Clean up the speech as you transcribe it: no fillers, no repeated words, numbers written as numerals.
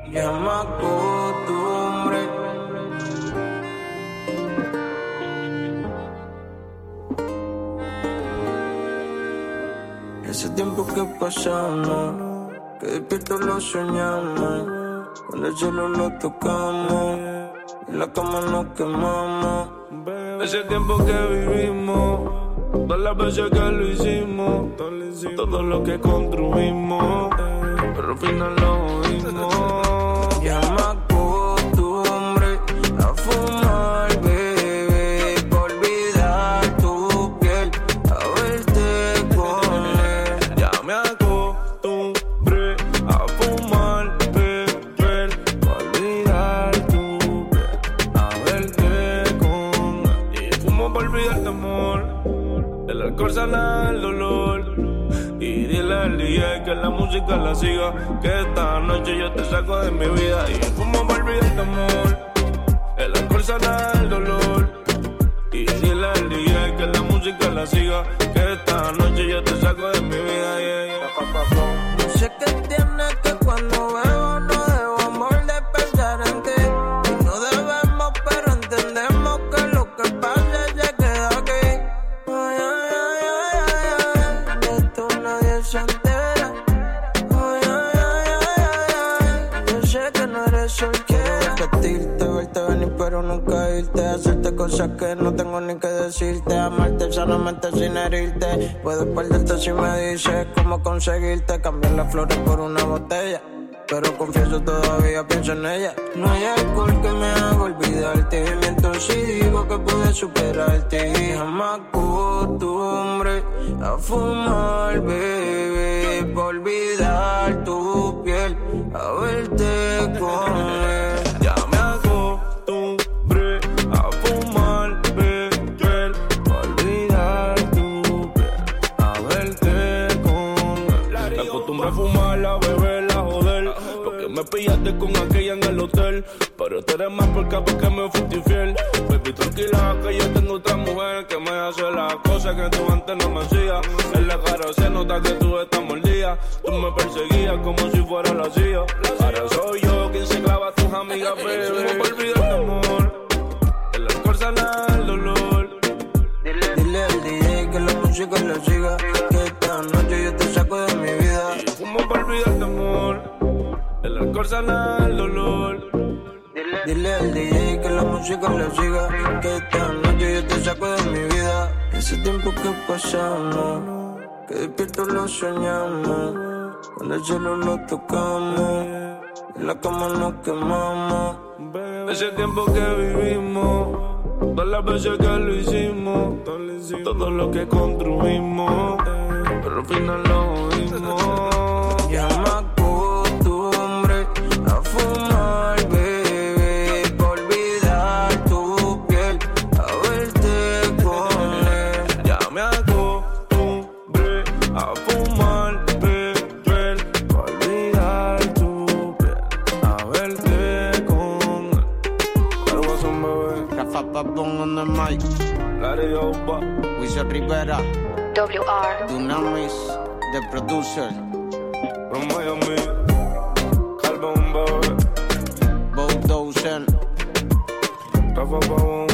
Ya me acostumbré. Ese tiempo que pasamos, que despierto lo soñamos, cuando el cielo lo tocamos, en la cama nos quemamos. Ese tiempo que vivimos, todas las veces que lo hicimos, todo lo que construimos, pero al final lo vimos. Ya me acostumbré a fumar, bebé, por olvidar tu piel, a verte con él. Ya me acostumbré a fumar, bebé, por olvidar tu piel, a verte con él. Y fumo por olvidar tu amor, el alcohol sana el dolor. Y dile al DJ que la música la siga, que esta noche yo te saco de mi vida. Y fumo para olvidar tu amor, el alcohol sana el dolor. Y dile al DJ que la música la siga, que esta noche yo te saco de mi vida. Yeah, yeah. No sé qué tienes que cuando bebo no debo amor de pensar en ti. Y no debemos, pero entendemos que lo que pasa se queda aquí. Ay, ay, ay, ay, ay, de esto nadie se entera. Ay, ay, ay, ay, ay, yo sé que no eres soltera. Repetirte, verte venir pero nunca irte, hacerte cosas que no tengo ni que decirte, amarte sanamente sin herirte. Puedo perderte si me dices cómo conseguirte, cambiar las flores por una botella, pero confieso todavía pienso en ella. No hay alcohol que me haga olvidarte, miento si digo que pude superarte. Ya me acostumbré a fumar, bebé, por olvidar tu piel, a verte con él. Ya me acostumbré a fumar, bebé, por olvidar tu piel, a verte con él. Me acostumbré a fumar, a beber, a joder. Lo que me pillaste con aquella en el hotel, pero tú eres más porque me fuiste infiel. Baby, tranquila que yo tengo otra mujer que me hace las cosas que tú antes no me hacías. En la cara se nota que tú estás mordida. Tú me perseguías como si fuera la CIA. Ahora soy yo quien se clava a tus amigas, bebé. No olvidar tu amor, el alcohol sana el dolor. Dile al DJ que la música la siga, que esta noche yo te saco de mi vida. Y fumo para olvidar tu amor, el alcohol sana el dolor. Dile al DJ que la música la siga, que esta noche yo te saco de mi vida. Ese tiempo que pasamos, que despierto lo soñamos, cuando el cielo lo tocamos, en la cama nos quemamos. Ese tiempo que vivimos, todas las veces que lo hicimos, todo lo que construimos, pero al final lo vimos. Ya me acostumbré a fumar, bebé, por olvidar tu piel, a verte con él. Ya me acostumbré a fumar, bebé, por olvidar tu piel, a verte con él. ¿Cuál was un bebé? Rafa Papón on the mic, Larry Opa, Wizard Rivera, WR. Dunamis, the producer, from Miami, Calvin Bebé, Bo Dozen. Rafa Pavón.